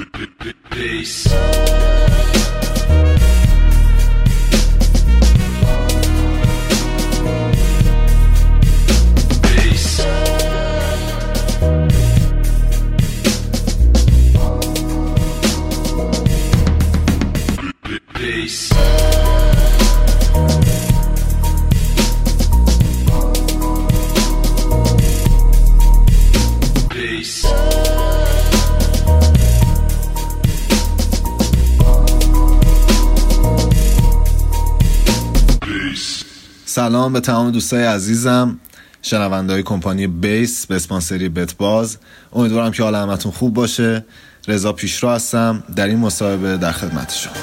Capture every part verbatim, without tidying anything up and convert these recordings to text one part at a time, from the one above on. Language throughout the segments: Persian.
سلام به تمام دوستای عزیزم شنونده‌های کمپانی بیس به اسپانسری بت باز. امیدوارم که حال همتون خوب باشه. رضا پیشرو هستم در این مصاحبه در خدمت شما.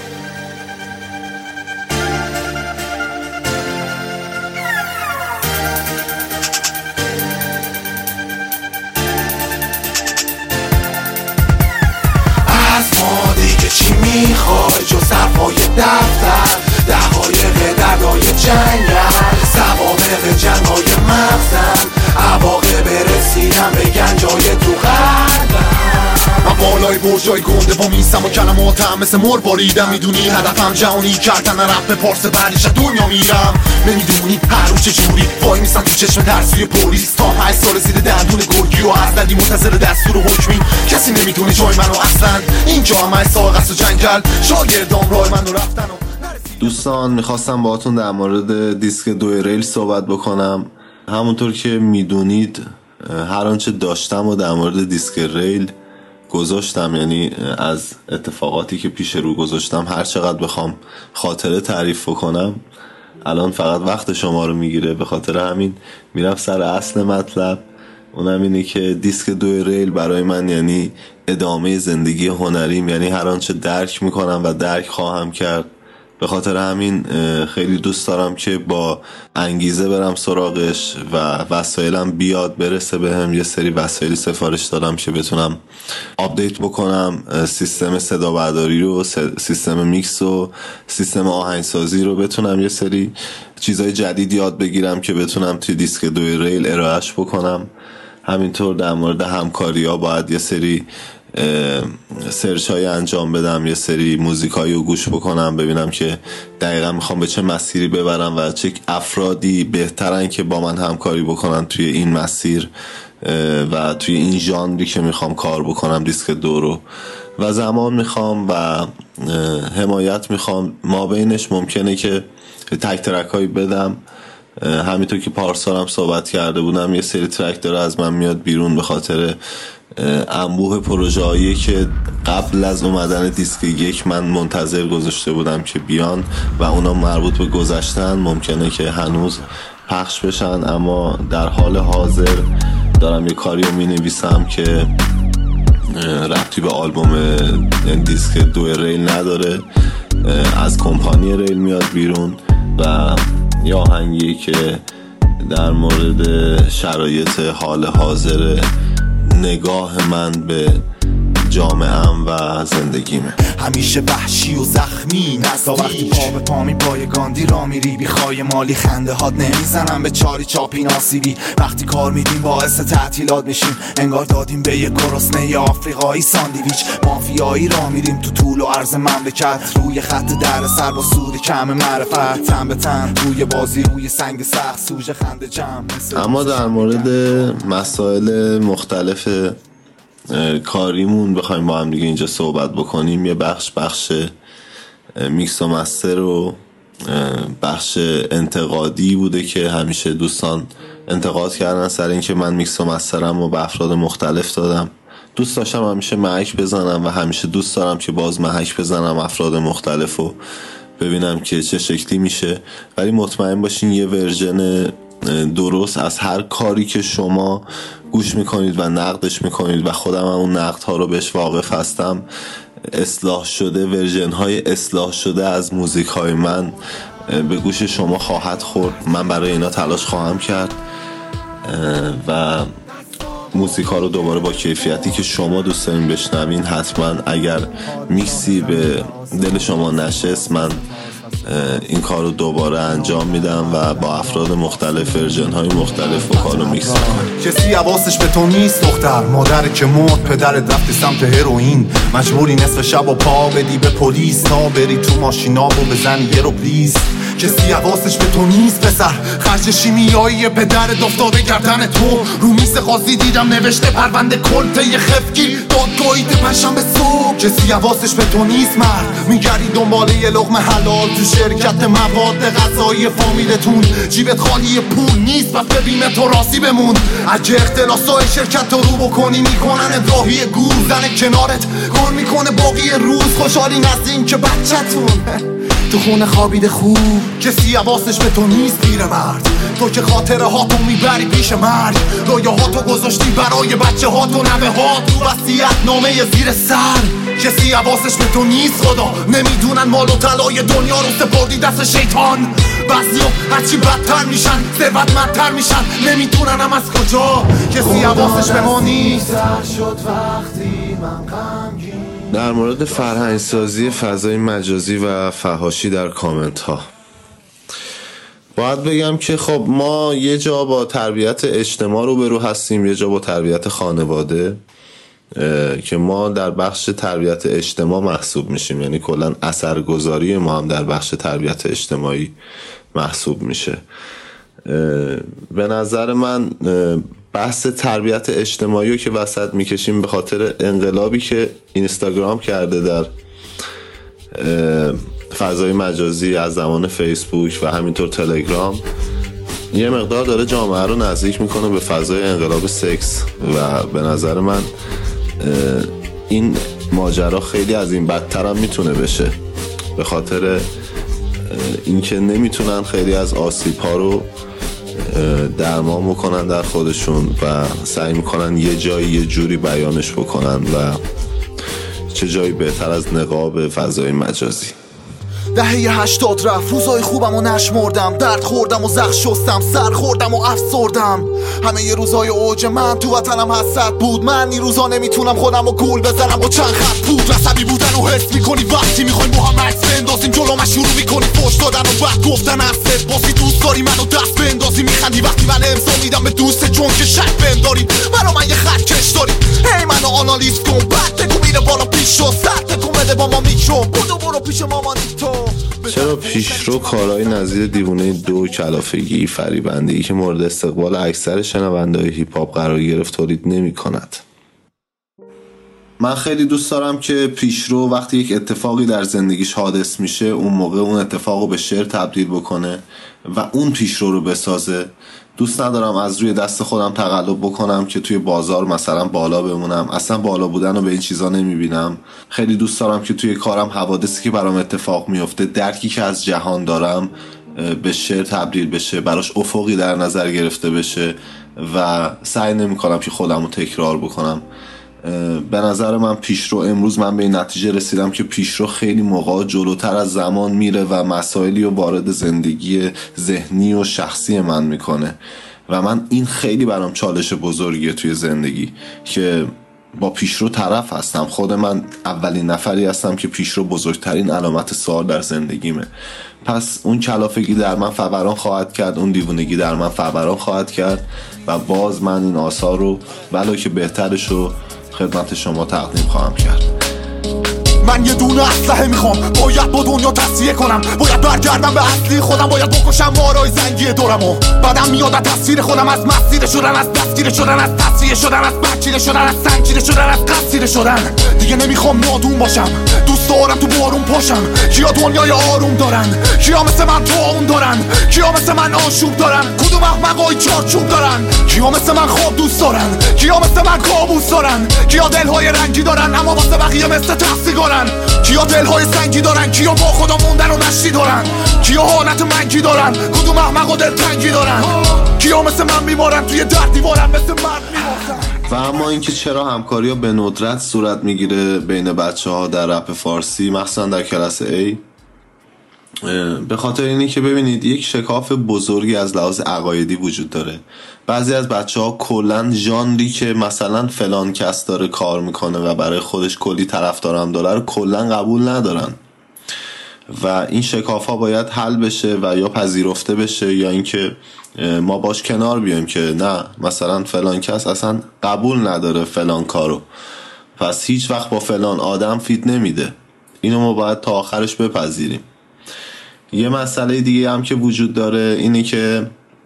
از ما دیگه چی میخوای جز حرفای دفتر، دقایق دردای جنگل، سوابق جنگای مغزم، عواقب رسیدن به گنجای تو قلبم. من بالای برجای گنده با میسم و کلماتم مثل مر باریدم. میدونی هدفم جهانی کردن رپ پارس، بعدش از دنیا میرم. نمیدونی هر روز چجوری وای میسن تو چشم ترسوی پلیس. تا پنج سال زیر دندون گرگی و از دردی منتظر دستور و حکمی. کسی نمیدونه جای منو اصلا، اینجا همه ساق است و جنگل. شاگردام راه منو رفتن و دوستان میخواستم باهاتون در مورد دیسک دو ریل صحبت بکنم. همونطور که میدونید هر آنچه داشتم و در مورد دیسک ریل گذاشتم، یعنی از اتفاقاتی که پیش رو گذاشتم هر چقدر بخوام خاطره تعریف کنم الان فقط وقت شما رو میگیره. به خاطر همین میرم سر اصل مطلب، اونم اینه که دیسک دو ریل برای من یعنی ادامه زندگی هنریم، یعنی هر آنچه درک میکنم و درک خواهم کرد. به خاطر همین خیلی دوست دارم که با انگیزه برم سراغش و وسایلم بیاد برسه به هم. یه سری وسایلی سفارش دادم که بتونم آپدیت بکنم سیستم صدا برداری رو، سیستم میکس و سیستم آهنگسازی رو، بتونم یه سری چیزای جدید یاد بگیرم که بتونم توی دیسک دو ریل ارائهش بکنم. همینطور در مورد همکاری ها باید یه سری سرچ های انجام بدم، یه سری موزیک هایی رو گوش بکنم، ببینم که دقیقا میخوام به چه مسیری ببرم و چه افرادی بهترن که با من همکاری بکنن توی این مسیر و توی این ژانری که میخوام کار بکنم دیسک دو رو. و زمان میخوام و حمایت میخوام. ما بینش ممکنه که تک ترک هایی بدم، همینطور که پارسال هم صحبت کرده بودم یه سری ترک داره از من میاد بیرون به خاطر انبوه پروژه هایی که قبل از اومدن دیسک یک من منتظر گذاشته بودم که بیان و اونا مربوط به گذشتن، ممکنه که هنوز پخش بشن. اما در حال حاضر دارم یه کاری رو می نویسم که ربطی به آلبوم دیسک دو ریل نداره، از کمپانی ریل میاد بیرون و یه آهنگی که در مورد شرایط حال حاضر نگاه من به جامعه‌ام و زندگیمه. همیشه وحشی و زخمی نزا وقتی پا به پا می پای گاندی را میری، بیخوای مالی خنده هات نمیزنم به چاری چاپی ناسیبی. وقتی کار میدیم باعث تعطیلات میشیم، انگار دادیم به یک گرسنه آفریقایی ساندویچ. مافیایی را میریم تو طول و عرض مملکت، روی خط در سر با سود کم معرفت، تن به تن روی بازی روی سنگ سخت سوژه خنده جمع. اما در مورد مسائل مختلف کاریمون بخوایم با هم دیگه اینجا صحبت بکنیم، یه بخش بخش میکس و مستر و بخش انتقادی بوده که همیشه دوستان انتقاد کردن سر این که من میکس و مسترم و به افراد مختلف دادم. دوست داشتم همیشه محک بزنم و همیشه دوست دارم که باز محک بزنم افراد مختلف و ببینم که چه شکلی میشه. ولی مطمئن باشین یه ورژن درست از هر کاری که شما گوش میکنید و نقدش میکنید و خودم هم اون نقدها رو بهش واقف هستم، اصلاح شده ورژن های اصلاح شده از موزیک های من به گوش شما خواهد خورد. من برای اینا تلاش خواهم کرد و موزیک ها رو دوباره با کیفیتی که شما دوست دارین بشنوین. حتما اگر میکسی به دل شما نشست من این کار رو دوباره انجام میدم و با افراد مختلف ورژن های مختلف وکالو میکس میکنم. کسی حواسش به تو نیست دختر، مادر که مرد، پدرت رفتی سمت هروئین، مجبوری نصف شب و پا بدی به پلیس، تا بری تو ماشینا و بزنی یه رو پلیز. کسی حواسش به تو نیست پسر، خرج شیمیایی پدرت افتاده گردن تو، رو میز قاضی دیدم نوشته پرونده کلته یه خفگی دادگاهی پنجشنبه صبح. کسی حواسش به تو نیست مرد، میگردی دنباله یه لقمه حلال تو شرکت مواد غذایی فامیلتون، جیبت خالی پول نیست بس ببینه تو راضی بمون. اگه اختلاسای شرکت رو رو بکنی میکنن راهی گور، زن کنارت کار میکنه باقی روز، خوشحالی نزدین که بچه‌تون تو خونه خوابیده خوب. کسی حواسش به تو نیست پیرمرد، تو که خاطره هاتو میبری پیش مرگ، رویا هاتو گذاشتی برای بچه هاتو نوه هات رو وصیت نامه زیر سر. کسی حواسش به تو نیست خدا، نمیدونن مال و طلای دنیا رو سپردی دست شیطان. بعضیا هرچی بدتر میشن ثروتمندتر میشن، نمیدونن هم از کجا. کسی حواسش به ما نیست. شد وقتی من غمگین. در مورد فرهنگسازی فضای مجازی و فحاشی در کامنت ها باید بگم که خب ما یه جا با تربیت اجتماع رو برو هستیم، یه جا با تربیت خانواده، که ما در بخش تربیت اجتماع محسوب میشیم، یعنی کلا اثرگذاری ما هم در بخش تربیت اجتماعی محسوب میشه. به نظر من بحث تربیت اجتماعی رو که وسط میکشیم به خاطر انقلابی که اینستاگرام کرده در فضای مجازی از زمان فیسبوک و همینطور تلگرام، یه مقدار داره جامعه رو نزدیک میکنه به فضای انقلاب سکس و به نظر من این ماجرا خیلی از این بدتر هم میتونه بشه، به خاطر اینکه نمیتونن خیلی از آسیب ها رو درمان بکنن در خودشون و سعی میکنن یه جایی یه جوری بیانش بکنن و چه جایی بهتر از نقاب فضای مجازی. دهه هشتاد رفت، روزای خوبم و نشمردم، درد خوردم و زخم شستم، سر خوردم و افسردم. همه ی روزای اوج من تو وطنم حسرت بود، من این روزا نمیتونم خودم و گول بزنم و چند خط بود. عصبی بودن و حس میکنی وقتی میخوایم با هم عکس بندازیم، جلومش شروع میکنی فوش دادن و بعد گفتن اصلت باسی، دوست داری منو دست بندازی، میخندی وقتی من امضا میدم به دوست چون که شک بهم داری، برا من یه خط کش داری، هی منو آنالیز کن بعد تکو میره بالا پیش و سر تکو بده با ما میکرم، بودو برو پیش مامانی تو. چرا پیشرو کارهای نظیر دیوونه دو، کلافگی، فریبندگی که مورد استقبال اکثر شنونده‌های هیپ هاپ قرار گرفت تولید نمی کند؟ من خیلی دوست دارم که پیشرو وقتی یک اتفاقی در زندگیش حادث میشه اون موقع اون اتفاق رو به شعر تبدیل بکنه و اون پیشرو رو بسازه. دوست ندارم از روی دست خودم تقلب بکنم که توی بازار مثلا بالا بمونم، اصلا بالا بودن رو به این چیزا نمیبینم. خیلی دوست دارم که توی کارم حوادثی که برام اتفاق میفته، درکی که از جهان دارم به شعر تبدیل بشه، براش افقی در نظر گرفته بشه و سعی نمی کنم که خودم رو تکرار بکنم. به نظر من پیشرو، امروز من به این نتیجه رسیدم که پیشرو خیلی موقع جلوتر از زمان میره و مسائلی رو وارد زندگی ذهنی و شخصی من میکنه و من این خیلی برام چالش بزرگیه توی زندگی که با پیشرو طرف هستم. خود من اولین نفری هستم که پیشرو بزرگترین علامت سوال در زندگیمه. پس اون کلافگی در من فوران خواهد کرد، اون دیوونگی در من فوران خواهد کرد و باز من این آثار رو ولو که بهترش رو خدمت شما تقدیم خواهم کرد. من یه دونه اسلحه میخوام، باید با دنیا تصفیه کنم، باید برگردم به اصلی خودم، باید بکشم مارای زنگی دورمو. بعدم میاد از تصویر خودم، از مسیر شدن، از دستگیر شدن، از تصفیه شدن، از برچیده شدن، از سنگیده شدن، از قصیده شدن. دیگه نمیخوام نادون باشم، دوست دارم تو بارون پاشم. کیا دنیای آروم دارن، کیا مثل من طاعون دارن، کیا مثل من آشوب دارن، کدوم احمقای چارچوب دارن، کیا مثل من خواب دوست دارن، کیا مثل من کابوس دارن، کیا دلهای رنگی دارن اما واسه بقیه مثل تفسیگارن، کیا دلهای سنگی دارن، کیا با خدا موندن و نشتی دارن، کیا حالت منگی دارن، کدوم احمق و دلتنگی دارن، کیا مثل من میمارن توی در دیوارن مثل مرد میمارن. و اما اینکه چرا همکاری ها به ندرت صورت میگیره بین بچه ها در رپ فارسی، مخصوصا در کلاس A، به خاطر اینه که ببینید یک شکاف بزرگی از لحاظ عقایدی وجود داره. بعضی از بچه ها کلن ژانری که مثلا فلان کس داره کار میکنه و برای خودش کلی طرفدار هم داره رو کلن قبول ندارن و این شکاف ها باید حل بشه و یا پذیرفته بشه یا اینکه ما باش کنار بیایم که نه مثلا فلان کس اصلا قبول نداره فلان کارو، پس هیچ وقت با فلان آدم فیت نمیده. اینو ما باید تا آخرش بپذیریم. یه مسئله دیگه هم که وجود داره اینه که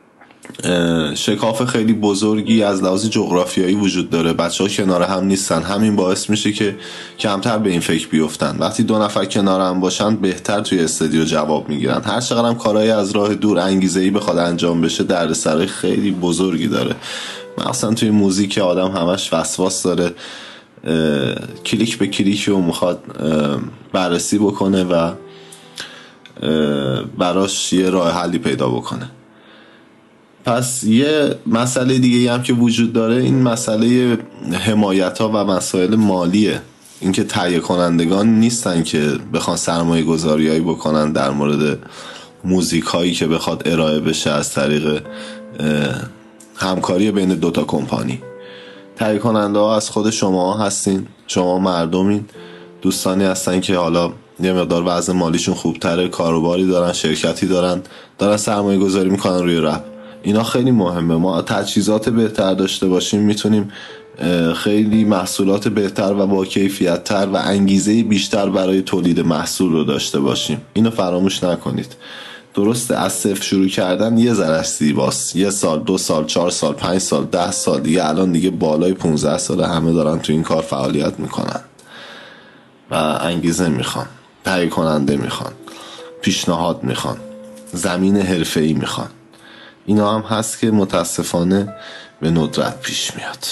شکاف خیلی بزرگی از لحاظ جغرافیایی وجود داره، بچه ها کنار هم نیستن، همین باعث میشه که کمتر به این فکر بیفتن. وقتی دو نفر کنار هم باشن بهتر توی استودیو جواب میگیرن. هر چقدر هم کارهای از راه دور انگیزه‌ای بخواد انجام بشه دردسر خیلی بزرگی داره، مثلا توی موزیک آدم همش وسواس داره، کلیک به کلیک رو میخواد بررسی بکنه و براش یه راه حلی پیدا بکنه. پس یه مسئله دیگه هم که وجود داره این مسئله حمایت ها و مسائل مالیه. اینکه تهیه کنندگان نیستن که بخوان سرمایه گذاری هایی بکنن در مورد موزیک هایی که بخواد ارائه بشه از طریق همکاری بین دوتا کمپانی. تهیه کننده ها از خود شما هستین، شما مردمین، دوستانی هستن که حالا یه مقدار وضع مالیشون خوبتره، کاروباری دارن، شرکتی دارن، دارن سرمایه گذاری میکنن روی رپ. اینا خیلی مهمه. ما تجهیزات بهتر داشته باشیم میتونیم خیلی محصولات بهتر و با کیفیت تر و انگیزه بیشتر برای تولید محصول رو داشته باشیم. اینو فراموش نکنید. درسته از صفر شروع کردن یه ذره زیباست، یه سال، دو سال، چهار سال، پنج سال، ده سال، دیگه الان دیگه بالای پونزده سال همه دارن تو این کار فعالیت میکنن و انگیزه میخوان، تهیه کننده میخوان، پیشنهاد میخوان، زمین حرفه‌ای میخوان. اینا هم هست که متاسفانه به ندرت پیش میاد.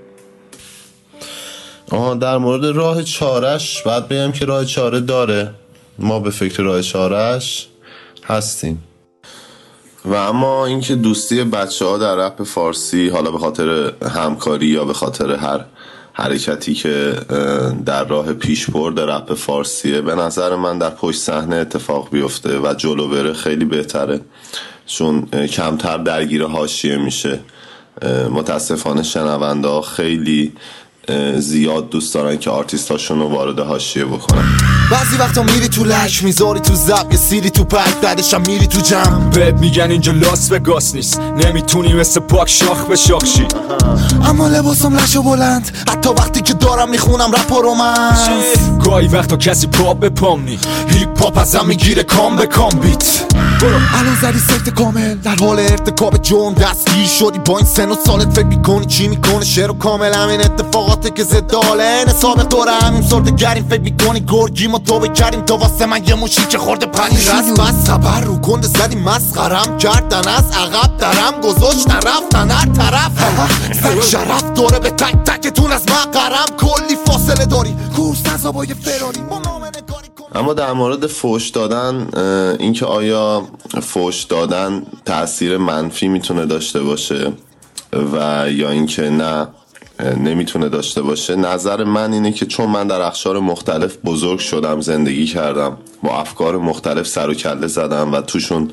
آها در مورد راه چارش باید بگم که راه چاره داره، ما به فکر راه چارش هستیم. و اما اینکه دوستی بچه ها در رپ فارسی، حالا به خاطر همکاری یا به خاطر هر حرکتی که در راه پیشبرد رپ فارسیه، به نظر من در پشت صحنه اتفاق بیفته و جلو بره خیلی بهتره، چون کمتر درگیر حاشیه میشه. متاسفانه شنونده ها خیلی زیاد دوست دارن که آرتیستاشون رو وارد حاشیه بکنن. بعضی وقتا میری تو لک میذاری تو زب، یه سیری تو پک بعدش هم میری تو جمع. بهت میگن اینجا لاس وگاس نیست، نمیتونی مثل پاک شاخ به شاخ شی. اما لباسم لشو بلند، حتی وقتی که دارم میخونم رپ و رومنس. گاهی وقتا کسی پاپ به پام نی، هیپ هاپ ازم میگیره کام به کام بیت. الان زدی سفت کامل در حال ارتکاب جرم، دستگیر شدی با این سن و سالت، فکر میکنی چی میکنه شعر و کامل. همین اتفاقاته که زد حاله نصابق دوره همین سرده گریم، فکر میکنی گرگیم و توبه کردیم تو واسه من یه موشی که خورده پنی رست. بس خبر رو کنده زدی مسخرم کردن، از عقب درم گذاشتن رفتن هر طرف. زن شرف دوره به تک تکتون از مقرم، کلی فاصله داری کورس نزابای فراری با نام نگاری. اما در مورد فوش دادن، اینکه آیا فوش دادن تأثیر منفی میتونه داشته باشه و یا اینکه نه نمیتونه داشته باشه، نظر من اینه که چون من در اقشار مختلف بزرگ شدم، زندگی کردم، با افکار مختلف سر و کله زدم و توشون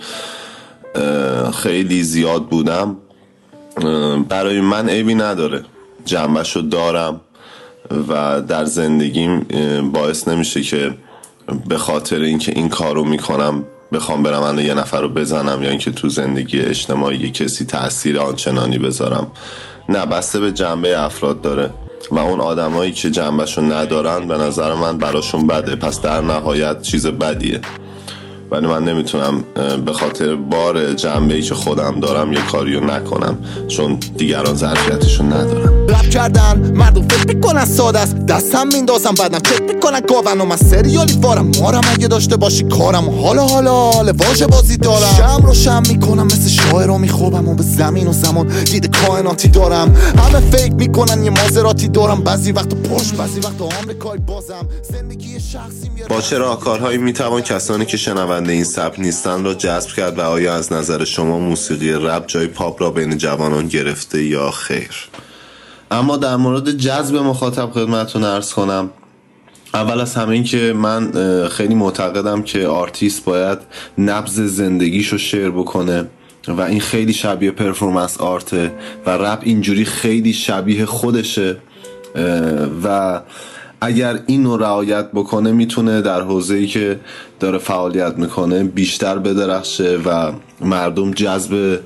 خیلی زیاد بودم، برای من عیبی نداره، جنبشو دارم و در زندگیم باعث نمیشه که به خاطر اینکه این کارو میکنم بخوام برم الان یه نفر رو بزنم یا اینکه تو زندگی اجتماعی کسی تأثیر آنچنانی بذارم. نه، بسته به جنبه افراد داره و اون آدمایی که جنبهشو ندارن به نظر من براشون بده، پس در نهایت چیز بدیه. ولی من نمیتونم به خاطر بار جنبه‌ای که خودم دارم یه کاریو نکنم چون دیگران ظرفیتشو ندارن. رپ کردن مردم فکر میکنن ساده است، دستم میندازم بعدم فکر میکنن گاون و من سریالی وارم مارم. اگه داشته باشی کارم حالا حالا حالا واژه بازی دارم، شم رو شم میکنم مثل شاعر رو میخوابم و به زمین و زمان دید کائناتی دارم. همه فکر میکنن یه مازراتی دارم، بعضی وقت پرش بعضی وقت آمریکایی بازم. زندگی شخصی با چه راهکارهایی میتوان کسانی که شنونده این سبک نیستن را جذب کرد و آیا از نظر شما موسیقی رپ جای پاپ را بین جوانان گرفته یا خیر؟ اما در مورد جذب مخاطب خدمتتون عرض کنم، اول از همه این که من خیلی معتقدم که آرتیست باید نبض زندگیشو شیر بکنه و این خیلی شبیه پرفورمنس آرته و رپ اینجوری خیلی شبیه خودشه و اگر اینو رعایت بکنه میتونه در حوزه‌ای که داره فعالیت میکنه بیشتر بدرخشه و مردم جذب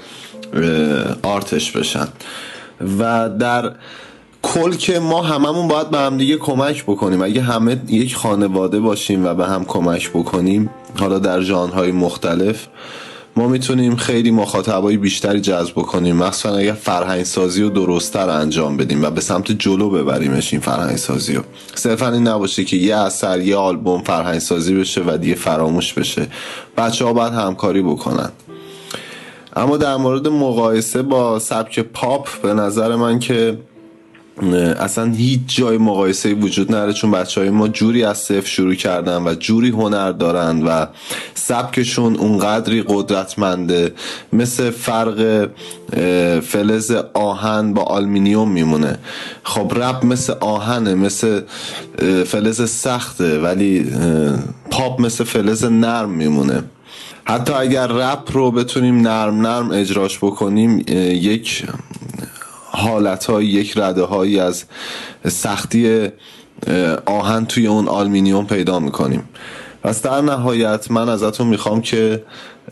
آرتش بشن. و در کل که ما هممون باید به هم دیگه کمک بکنیم. اگه همه یک خانواده باشیم و به هم کمک بکنیم، حالا در ژانرهای مختلف، ما میتونیم خیلی مخاطبای بیشتری جذب کنیم، مخصوصا اگر فرهنگ سازی رو درست‌تر انجام بدیم و به سمت جلو ببریمش. این فرهنگ سازی رو صرفا این نباشه که یه اثر، یه آلبوم فرهنگ سازی بشه و دیگه فراموش بشه. بچه‌ها باید همکاری بکنن. اما در مورد مقایسه با سبک پاپ، به نظر من که اصلا هیچ جای مقایسه‌ای وجود نداره، چون بچهای ما جوری از صفر شروع کردن و جوری هنر دارن و سبکشون اونقدری قدرتمنده، مثل فرق فلز آهن با آلومینیوم میمونه. خب رپ مثل آهنه، مثل فلز سخته، ولی پاپ مثل فلز نرم میمونه. حتی اگر رپ رو بتونیم نرم نرم اجراش بکنیم، یک حالتهای، یک رده هایی از سختی آهن توی اون آلومینیوم پیدا میکنیم. پس در نهایت من ازتون میخوام که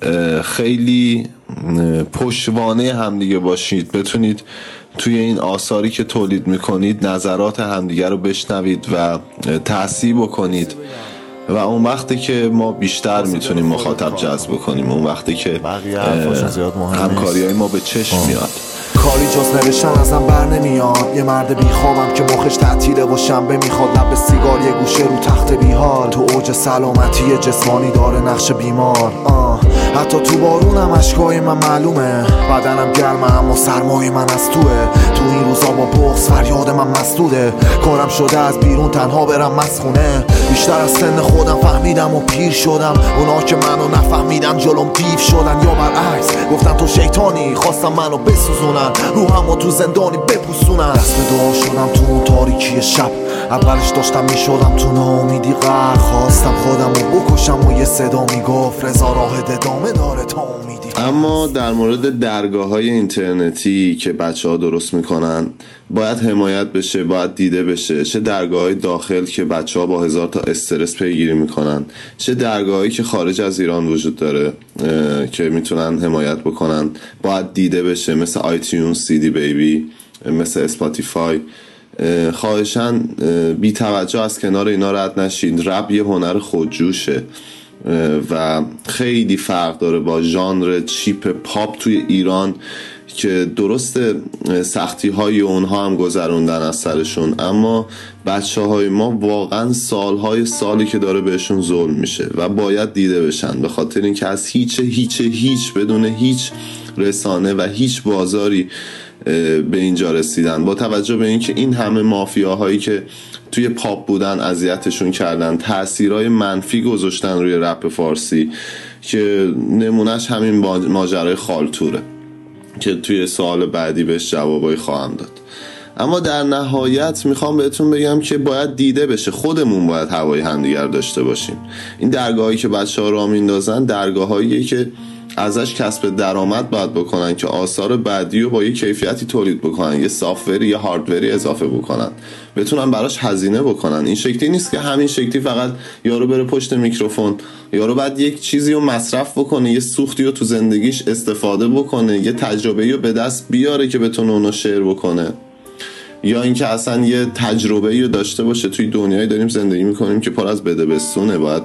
خیلی پشتوانه همدیگه باشید، بتونید توی این آثاری که تولید میکنید نظرات همدیگه رو بشنوید و تحصیل بکنید و اون وقتی که ما بیشتر میتونیم مخاطب جذب کنیم، اون وقتی که همکاری‌های ما به چشم میاد. کاری جز نوشتن ازم بر نمیاد. یه مرد بیخوابم که مخش تعطیله و شنبه میخواد لب سیگار یه گوشه رو تخت بیحال. تو اوج سلامتی جسمانی داره نقش بیمار. آه. حتی تو بارونم اشکای من معلومه، بدنم گرمه اما سرمای من از توه. تو این روزا با بغض فریاد من مسدوده، کارم شده از بیرون تنها برم مسخونه. بیشتر از سن خودم فهمیدم و پیر شدم، اونا که منو نفهمیدن جلوم دیو شدن. یا برعکس گفتن تو شیطانی، خواستم منو بسوزونن، روحمو تو زندانی بپوسونن. دست به دعا شدم تو اون تاریکی شب، اولش داشتم میشدم تو ناامیدی غرق. خواستم خودمو بکشم و یه صدا میگفت رضا راه ادامه داره تا امیدی. اما در مورد درگاه‌های اینترنتی که بچه‌ها درست میکنن باید حمایت بشه، باید دیده بشه. چه درگاه‌های داخل که بچه‌ها با هزار تا استرس پیگیری میکنن، چه درگاه‌هایی که خارج از ایران وجود داره که میتونن حمایت بکنن، باید دیده بشه، مثل آیتیونز، سی دی بیبی، مثل اسپاتیفای. خواهشاً بی توجه از کنار اینا رد نشید. رپ یه هنر خودجوشه و خیلی فرق داره با ژانر چیپ پاپ توی ایران که درست سختی های اونها هم گذروندن از سرشون، اما بچه های ما واقعا سالهای سالی که داره بهشون ظلم میشه و باید دیده بشن، به خاطر اینکه از هیچ هیچ هیچ بدون هیچ رسانه و هیچ بازاری به اینجا رسیدن. با توجه به اینکه این همه مافیاهایی که توی پاپ بودن اذیتشون کردن، تأثیرهای منفی گذاشتن روی رپ فارسی که نمونهش همین ماجرای خالتوره که توی سوال بعدی بهش جوابای خواهم داد. اما در نهایت میخوام بهتون بگم که باید دیده بشه، خودمون باید هوای همدیگر داشته باشیم. این درگاهایی که بچه‌ها راه میندازن درگاهاییه که ازش کسب درآمد باید بکنن که آثار بعدی رو با یه کیفیتی تولید بکنن، یه سافت‌وری یا هاردوری اضافه بکنن، بتونن براش هزینه بکنن. این شکلی نیست که همین شکلی فقط یارو بره پشت میکروفون، یارو بعد یک چیزی رو مصرف بکنه، یه سوختی رو تو زندگیش استفاده بکنه، یه تجربه‌ای رو به دست بیاره که بتونه اونو شیر بکنه، یا اینکه اصلا یه تجربه‌ای رو داشته باشه. توی دنیایی داریم زندگی میکنیم که پر از بده بستونه، باید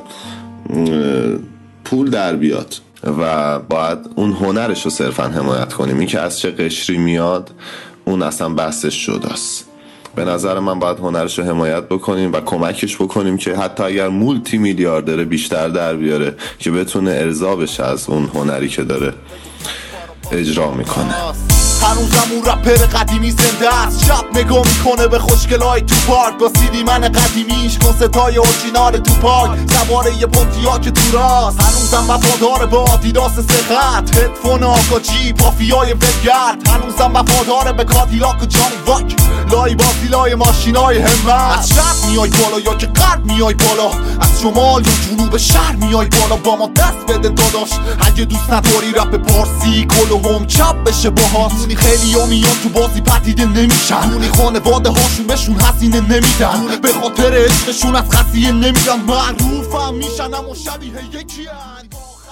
پول در بیاد و باید اون هنرش رو صرفا حمایت کنیم. این که از چه قشری میاد اون اصلا بحثش جداست. به نظر من باید هنرش رو حمایت بکنیم و کمکش بکنیم که حتی اگر مولتی میلیاردره بیشتر در بیاره که بتونه ارضا بشه از اون هنری که داره اجرا میکنه. هنوزم اون رپر قدیمی زنده است، شب نگاه میکنه به خوشگلای تو پارک با سیدی من قدیمیش، کنستای اورجینال تو پارک، سواره یه پونتیا که تو راست. هنوزم وفادار با آدیداس سه خط، هدفون آکاجی پافیای ولگرد. هنوزم وفادار به کادیلاک و جانی واک، لای بازی لای ماشینای همت. از شب میای بالا یا که غرب میای بالا، از شمال یا جنوب شهر میای بالا، با ما دست گوش بده داداش، اگه دوست نداری رپ پارسی کل و هم چپ بشه باهات. دونی خیلی ها میان تو بازی پدیده نمیشن، دونی خانواده هاشون بهشون هزینه نمیدن، به خاطر عشقشون از خسیه نمیرن، معروفم میشن اما شبیه یکی هن.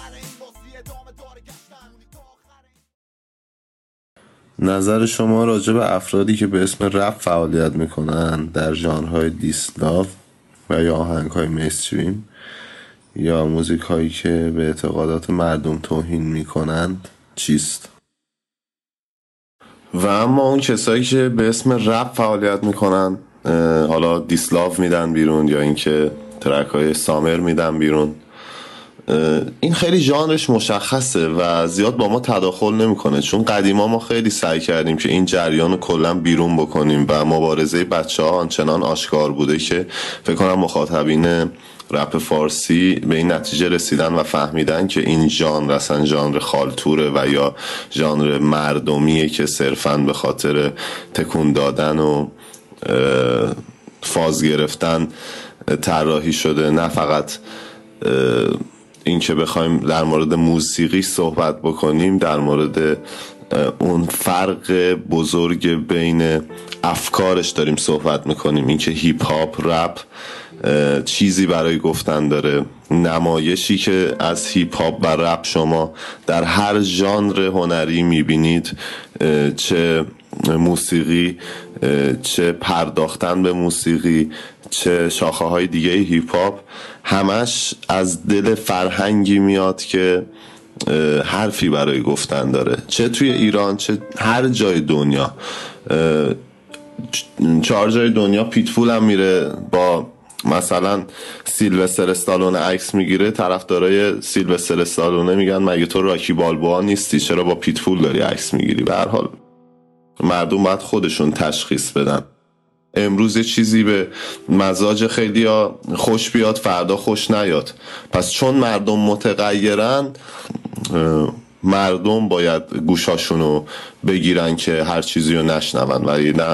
نظر شما راجع به افرادی که به اسم رپ فعالیت میکنن در ژانرهای دیسلاو و یا آهنگ‌های مینستریم یا موزیک هایی که به اعتقادات مردم توهین میکنند چیست؟ و اما اون کسایی که به اسم رپ فعالیت میکنن، حالا دیسلاو میدن بیرون یا اینکه ترک های سامر میدن بیرون، این خیلی ژانرش مشخصه و زیاد با ما تداخل نمیکنه، چون قدیما ما خیلی سعی کردیم که این جریان رو کلا بیرون بکنیم و مبارزه بچه ها آنچنان آشکار بوده که فکر کنم مخاطبین رپ فارسی به این نتیجه رسیدن و فهمیدن که این ژانر اصلا ژانر خالتوره و یا ژانر مردمیه که صرفاً به خاطر تکون دادن و فاز گرفتن طراحی شده، نه فقط این که بخوایم در مورد موسیقی صحبت بکنیم، در مورد اون فرق بزرگ بین افکارش داریم صحبت میکنیم، این که هیپ هاپ رپ چیزی برای گفتن داره، نمایشی که از هیپ هاپ و رپ شما در هر ژانر هنری میبینید، چه موسیقی، چه پرداختن به موسیقی، چه شاخه های دیگه هیپ هاپ، همش از دل فرهنگی میاد که حرفی برای گفتن داره، چه توی ایران چه هر جای دنیا. چهار جای دنیا پیتفول هم میره با مثلا سیلوستر استالونه عکس میگیره، طرفدارای سیلوستر استالونه میگن مگه تو راکی بالبوآ نیستی، چرا با پیتفول داری عکس میگیری؟ به هر حال مردم باید خودشون تشخیص بدن. امروز یه چیزی به مزاج خیلی ها خوش بیاد، فردا خوش نیاد، پس چون مردم متغیرن مردم باید گوشاشونو بگیرن که هر چیزی رو نشنون و نه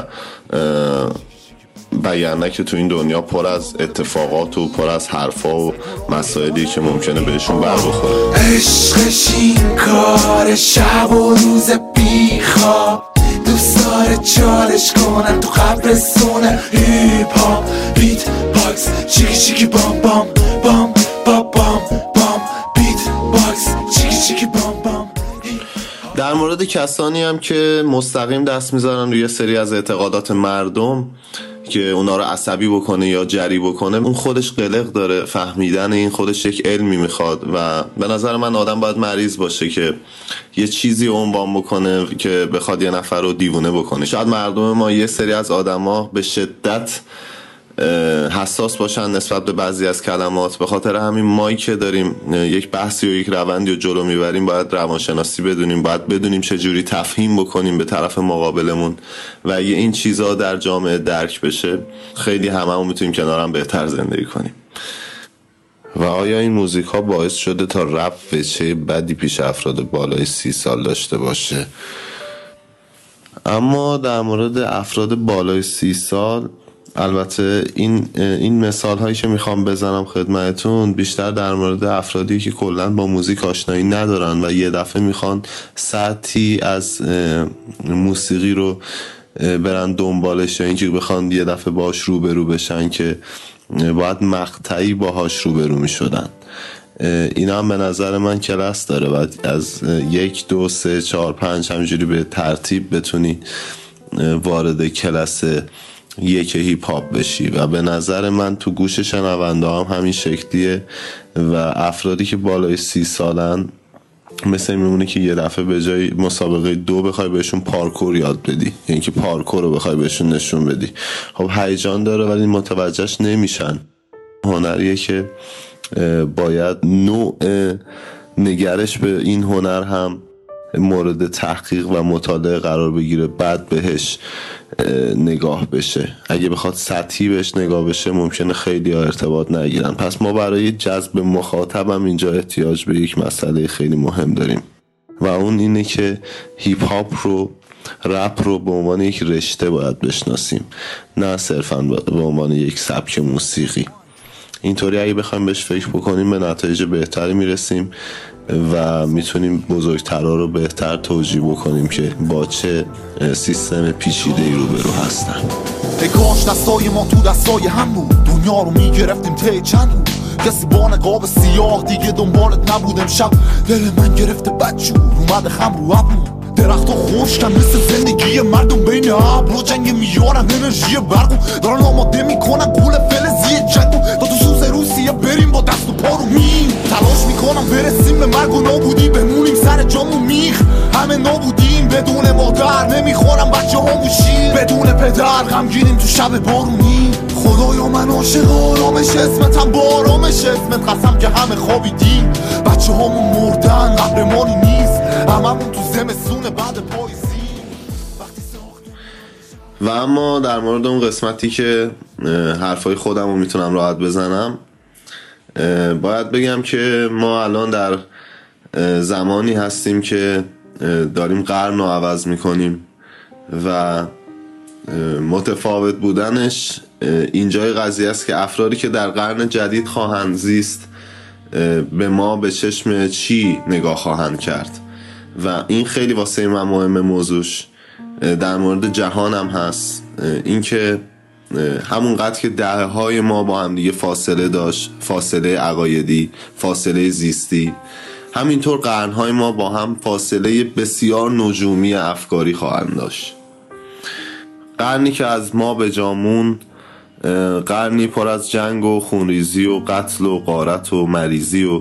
بیانه که تو این دنیا پر از اتفاقات و پر از حرفا و مسائلی که ممکنه بهشون بر بخوره. عشقش این کار شب و روز بیخواب، دوست داره چالش کنن تو قبرستونه، هیپ هاپ بیت باکس چیکی چیکی بام بام بام بام بام بام بیت باکس چیکی چیکی بام بام. در مورد کسانی هم که مستقیم دست میذارن روی سری از اعتقادات مردم که اونا رو عصبی بکنه یا جری بکنه، اون خودش قلق داره، فهمیدن این خودش یک علمی میخواد و به نظر من آدم باید مریض باشه که یه چیزی عنوان بکنه که بخواد یه نفر رو دیوونه بکنه. شاید مردم ما یه سری از آدما به شدت حساس باشن نسبت به بعضی از کلمات، به خاطر همین مایی که داریم یک بحثی و یک روندی رو جلو میبریم باید روانشناسی بدونیم، باید بدونیم چجوری تفهیم بکنیم به طرف مقابلمون و اگه این چیزا در جامعه درک بشه خیلی هممون میتونیم کنار هم بهتر زندگی کنیم. و آیا این موزیک ها باعث شده تا رپ وجه بدی پیش افراد بالای سی سال داشته باشه؟ اما در مورد افراد بالای سی سال البته این این مثال هایی که میخوام بزنم خدمتتون بیشتر در مورد افرادی که کلا با موزیک آشنایی ندارن و یه دفعه میخوان سطحی از موسیقی رو برن دنبالش، یا اینکه بخوان یه دفعه باهاش روبرو بشن که باید مقطعی باهاش روبرو میشدن. اینا هم به نظر من کلاس داره، باید از یک دو سه چهار پنج همینجوری به ترتیب بتونی وارد کلاس یک هیپ هاپ بشی و به نظر من تو گوش شنونده هم همین شکلیه و افرادی که بالای سی سالن مثل میمونه که یه دفعه به جای مسابقه دو بخوای بهشون پارکور یاد بدی، یعنی که پارکور رو بخوای بهشون نشون بدی، خب هیجان داره ولی متوجهش نمیشن. هنریه که باید نوع نگرش به این هنر هم مورد تحقیق و مطالعه قرار بگیره، بعد بهش نگاه بشه. اگه بخواد سطحی بهش نگاه بشه ممکنه خیلی ها ارتباط نگیرن. پس ما برای جذب مخاطبم اینجا احتیاج به یک مسئله خیلی مهم داریم و اون اینه که هیپ هاپ رو، رپ رو به عنوان یک رشته باید بشناسیم، نه صرفا به عنوان یک سبک موسیقی. اینطوری اگه بخوایم بهش فکر بکنیم به نتایج بهتری میرسیم و میتونیم بزرگترها رو بهتر توجیه بکنیم که با چه سیستم پیچیده‌ای روبرو هستن. ای کاش دستای ما تو دستای هم بود، دنیا رو میگرفتیم ته چند بود، کسی با نقاب سیاه دیگه دنبالت نبود. امشب دل من گرفته بدجور اومده خم رو ابرو، درخت و خشکن مثل زندگی مردم بین ابر و جنگ میارن انرژی برقو، دارن آماده میکنن گول فلزی جنگو تا تو سوز روسیه بریم با دست و پا رو مین، تلاش میکنم برسیم به مرگ و نابودی، بمونیم سر جامو میخ همه نابودیم، بدون مادر نمیخورم بچه همو شیر، بدون پدر غمگینیم تو شب بارونی. خدایا من عاشق آرامش اسمتم، با آرامش اسمت قسم که همه خوابیدیم، بچه همون مردن قهرمانی نیست، هممون تو زمستون بعد پاییزی. و اما در مورد اون قسمتی که حرفای خودم رو میتونم راحت بزنم، باید بگم که ما الان در زمانی هستیم که داریم قرن رو عوض میکنیم و متفاوت بودنش اینجای قضیه است که افرادی که در قرن جدید خواهند زیست به ما به چشم چی نگاه خواهند کرد و این خیلی واسه من مهمه. موضوعش در مورد جهان هم هست، اینکه همونقدر که دهه های ما با هم دیگه فاصله داشت، فاصله عقایدی، فاصله زیستی، همینطور قرنهای ما با هم فاصله بسیار نجومی افکاری خواهند داشت. قرنی که از ما به جامون، قرنی پر از جنگ و خونریزی و قتل و غارت و مریضی و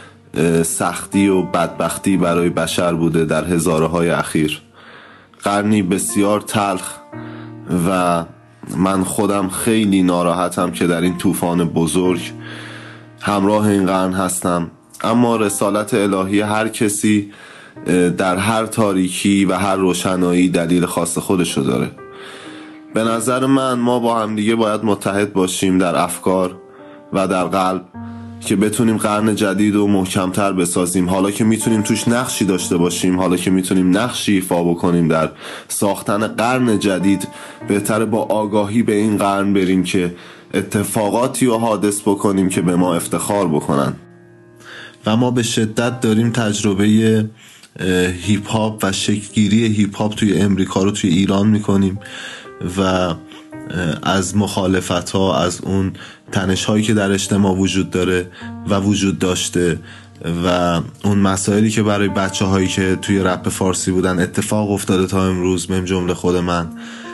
سختی و بدبختی برای بشر بوده در هزاره های اخیر. قرنی بسیار تلخ و من خودم خیلی ناراحتم که در این طوفان بزرگ همراه این قرن هستم. اما رسالت الهی هر کسی در هر تاریکی و هر روشنایی دلیل خاص خودشو داره. به نظر من ما با هم دیگه باید متحد باشیم در افکار و در قلب که بتونیم قرن جدید رو محکمتر بسازیم. حالا که میتونیم توش نقشی داشته باشیم، حالا که میتونیم نقشی ایفا بکنیم در ساختن قرن جدید، بهتره با آگاهی به این قرن بریم که اتفاقاتی رو حادث بکنیم که به ما افتخار بکنن. و ما به شدت داریم تجربه هیپ هاپ و شکلگیری هیپ هاپ توی امریکا رو توی ایران میکنیم و از مخالفت ها، از اون تنش هایی که در اجتماع وجود داره و وجود داشته و اون مسائلی که برای بچه هایی که توی رپ فارسی بودن اتفاق افتاده تا امروز، من جمله خود من،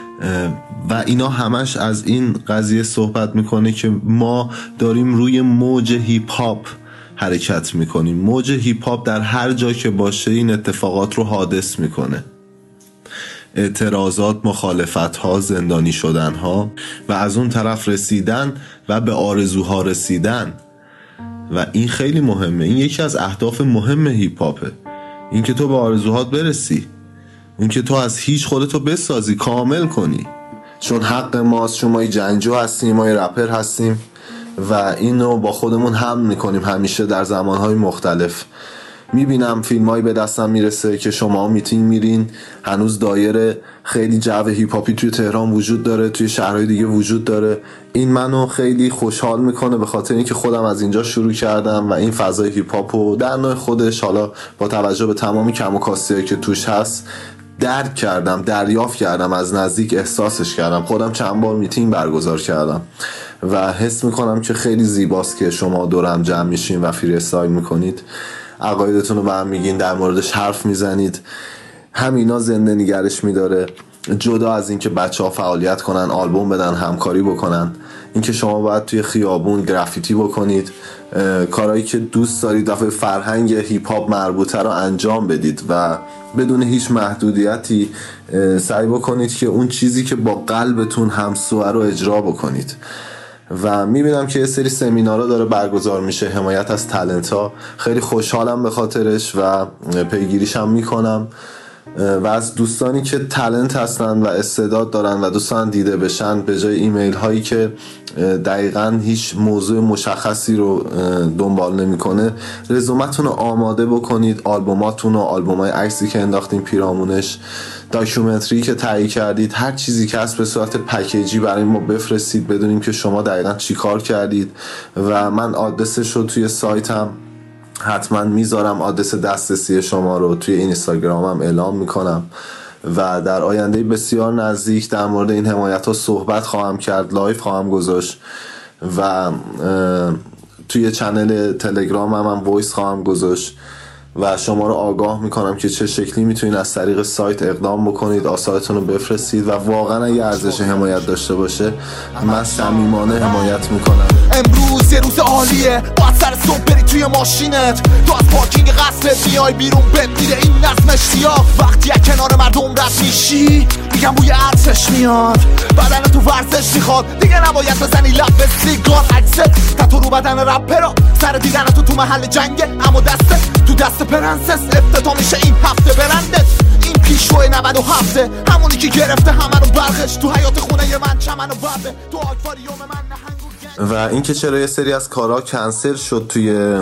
و اینا همش از این قضیه صحبت میکنه که ما داریم روی موج هیپ هاپ حرکت میکنیم. موج هیپ هاپ در هر جا که باشه این اتفاقات رو حادث میکنه. اعتراضات، مخالفت ها، زندانی شدن ها و از اون طرف رسیدن و به آرزوها رسیدن. و این خیلی مهمه. این یکی از اهداف مهم هیپ هاپه، این که تو به آرزوهات برسی، این که تو از هیچ خودتو بسازی، کامل کنی. چون حق ماست، چون ما جنگجو هستیم، ما رپر هستیم و اینو با خودمون هم میکنیم همیشه در زمانهای مختلف. میبینم فیلم هایی به دستم میرسه که شما میتینگ میرین، هنوز دایره خیلی جو هیپ هاپی توی تهران وجود داره، توی شهرهای دیگه وجود داره. این منو خیلی خوشحال میکنه به خاطر اینکه خودم از اینجا شروع کردم و این فضای هیپ هاپو در نوع خودش، حالا با توجه به تمامی کم و کاستی‌هایی که توش هست، درک کردم، دریافت کردم، از نزدیک احساسش کردم. خودم چند بار میتینگ برگزار کردم و حس میکنم که خیلی زیباست که شما دورم جمع میشین و فری استایل میکنید، عقایدتون رو به هم میگین، در موردش حرف میزنید. همینا زنده نگرش میداره. جدا از این که بچه ها فعالیت کنن، آلبوم بدن، همکاری بکنن، این که شما باید توی خیابون گرافیتی بکنید، کارهایی که دوست دارید و فرهنگ هیپ هاپ مربوطه رو انجام بدید و بدون هیچ محدودیتی سعی بکنید که اون چیزی که با قلبتون همسوه رو اجرا بکنید. و میبینم که یه سری سمینارها داره برگزار میشه، حمایت از تالنت ها، خیلی خوشحالم به خاطرش و پیگیریش هم میکنم. و از دوستانی که تالنت هستن و استعداد دارن و دوستان دیده بشن، به جای ایمیل هایی که دقیقاً هیچ موضوع مشخصی رو دنبال نمیکنه، رزومتون رو آماده بکنید، آلبوماتون و آلبومای عکسی که انداختین پیرامونش، داکیومنتری که تهیه کردید، هر چیزی که هست به صورت پکیجی برای ما بفرستید بدونیم که شما دقیقا چی کار کردید و من آدرسش رو توی سایتم حتما میذارم، آدرس دسترسی شما رو توی اینستاگرامم اعلام میکنم و در آینده بسیار نزدیک در مورد این حمایت ها صحبت خواهم کرد، لایف خواهم گذاشت و توی چنل تلگرام هم, هم وایس خواهم گذاشت و شما رو آگاه میکنم که چه شکلی میتونید از طریق سایت اقدام بکنید، آثارتون رو بفرستید و واقعا اگه ارزش حمایت داشته باشه من صمیمانه حمایت میکنم. امروز یه روز عالیه، باید سر صبح بری توی ماشینت، تو از پارکینگ قصرت میای بیرون بپیره این نظم اشتیاق. وقتی از کنار مردم رد میشی میگم بوی عطرش میاد، بدن تو ورزش میخواد دیگه نباید بزنی لب به سیگار. عکست تتو رو بدن رپرا، سر دیدن تو تو محل جنگه اما دستت تو دست پرنسس. افتتاح میشه این هفته برندت، این پیشو نود و هفته همونی که گرفته همه رو برخش تو حیات خونه من چمن و برده تو آکواریوم من نهنگ و این که چرا یه سری از کارها کنسل شد توی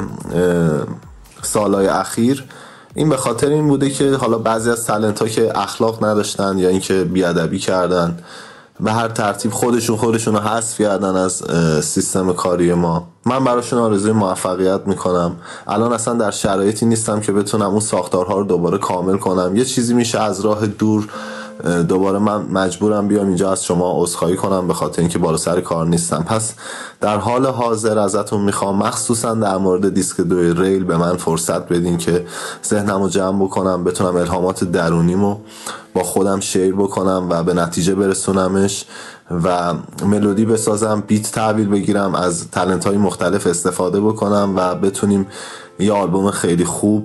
سالهای اخیر، این به خاطر این بوده که حالا بعضی از تالنت ها که اخلاق نداشتن یا اینکه بیادبی کردن به هر ترتیب خودشون خودشون رو حذف کردن از سیستم کاری ما. من براشون آرزوی موفقیت میکنم. الان اصلا در شرایطی نیستم که بتونم اون ساختارها رو دوباره کامل کنم. یه چیزی میشه از راه دور، دوباره من مجبورم بیام اینجا از شما عذرخواهی کنم به خاطر اینکه بالا سر کار نیستم. پس در حال حاضر ازتون میخوام مخصوصا در مورد دیسک دو ریل به من فرصت بدین که ذهنمو جمع بکنم، بتونم الهامات درونیمو با خودم شیر بکنم و به نتیجه برسونمش و ملودی بسازم، بیت تحویل بگیرم، از تالنت های مختلف استفاده بکنم و بتونیم یه آلبوم خیلی خوب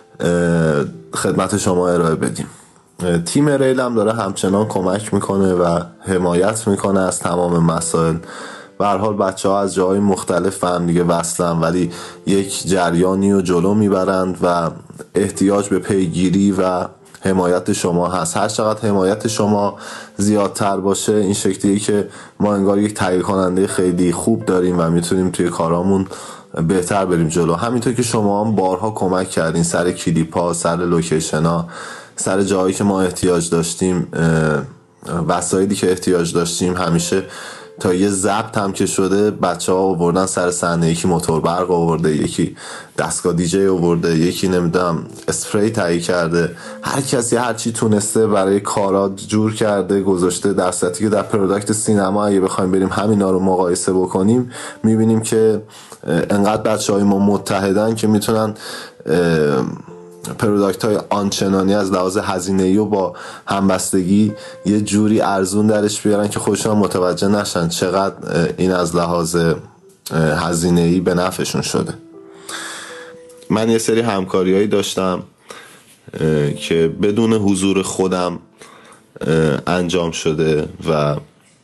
خدمت شما ارائه بدیم. تیم ریل هم داره همچنان کمک میکنه و حمایت میکنه از تمام مسائل. به هر حال بچه ها از جاهای مختلف به هم دیگه وصلن ولی یک جریانی رو جلو میبرند و احتیاج به پیگیری و حمایت شما هست. هر چقدر حمایت شما زیادتر باشه این شکلیه که ما انگار یک تهیه کننده خیلی خوب داریم و میتونیم توی کارامون بهتر بریم جلو. همینطور که شما هم بارها کمک کردین سر کلیپ ها، سر لوکیشن ها، سر جایی که ما احتیاج داشتیم، وسایلی که احتیاج داشتیم، همیشه تا یه ضبط هم که شده بچه ها آوردن سر صحنه، یکی موتور برق آورده، یکی دستگاه دیجی آورده، یکی نمیدونم اسپری تهیه کرده، هر کسی هر چی تونسته برای کارا جور کرده گذاشته. در صورتی که در پروداکت سینما اگه بخوایم بریم همینا رو مقایسه بکنیم میبینیم که انقدر بچه های ما متحدن که میتونن پروداکت های آنچنانی از لحاظ هزینه‌ای و با همبستگی یه جوری ارزون درش بیارن که خودشون متوجه نشن چقدر این از لحاظ هزینه‌ای به نفعشون شده. من یه سری همکاریایی داشتم که بدون حضور خودم انجام شده و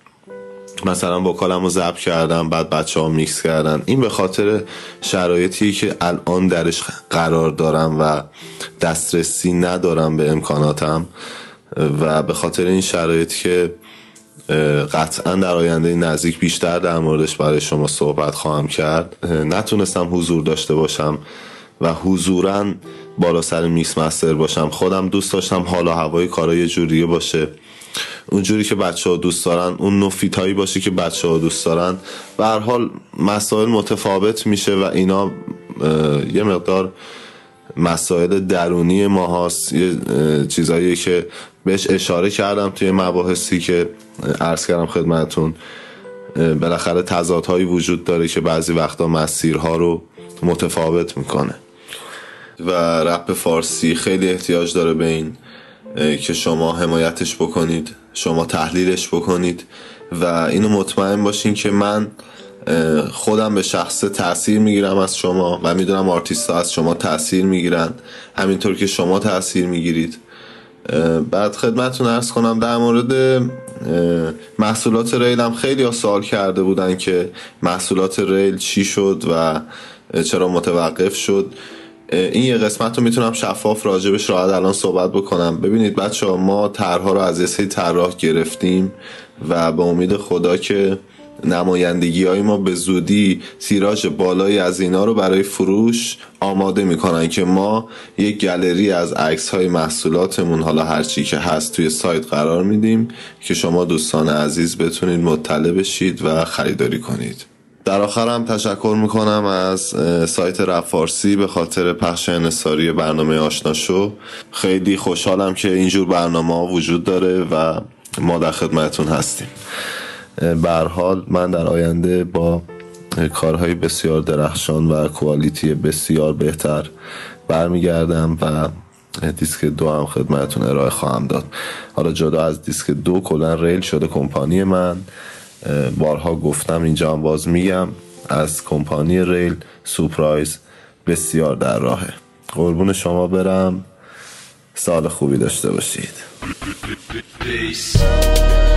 مثلا وکالمو ضبط کردم بعد بچه‌ها میکس کردن. این به خاطر شرایطی که الان درش قرار دارم و دسترسی ندارم به امکاناتم و به خاطر این شرایطی که قطعا در آینده نزدیک بیشتر در موردش برای شما صحبت خواهم کرد نتونستم حضور داشته باشم و حضوراً بالا سر میکس مستر باشم. خودم دوست داشتم حال و هوای کارا یه جوریه باشه، اونجوری که بچه ها دوست دارن، اون نوع فیتایی باشه که بچه ها دوست دارن. به هر حال مسائل متفاوت میشه و اینا یه مقدار مسائل درونی ما هست، یه چیزایی که بهش اشاره کردم توی مباحثی که عرض کردم خدمتون. بالاخره تضادهایی وجود داره که بعضی وقتا مسیرها رو متفاوت میکنه و رپ فارسی خیلی احتیاج داره به این که شما حمایتش بکنید، شما تحلیلش بکنید و اینو مطمئن باشین که من خودم به شخص تأثیر میگیرم از شما و میدونم آرتیست ها از شما تأثیر میگیرن همینطور که شما تأثیر میگیرید. بعد خدمتتون عرض کنم در مورد محصولات ریل هم خیلی ها سوال کرده بودن که محصولات ریل چی شد و چرا متوقف شد. این یه قسمت رو میتونم شفاف راجبش راحت الان صحبت بکنم. ببینید بچه ها، ما طرح‌ها رو از یه سری طراح گرفتیم و به امید خدا که نمایندگی های ما به زودی تیراژ بالایی از اینا رو برای فروش آماده میکنن که ما یک گالری از عکس های محصولاتمون، حالا هرچی که هست، توی سایت قرار میدیم که شما دوستان عزیز بتونید مطلع بشید و خریداری کنید. در آخر هم تشکر میکنم از سایت رپ فارسی به خاطر پخش انحصاری برنامه آشنا شو. خیلی خوشحالم که اینجور برنامه ها وجود داره و ما در خدمتون هستیم. به هر حال من در آینده با کارهای بسیار درخشان و کوالیتی بسیار بهتر برمیگردم و دیسک دو هم خدمتون ارائه خواهم داد. حالا جدا از دیسک دو، کلا ریل شده کمپانی من. بارها گفتم، اینجا هم باز میگم، از کمپانی ریل سورپرایز بسیار در راهه. قربون شما برم، سال خوبی داشته باشید.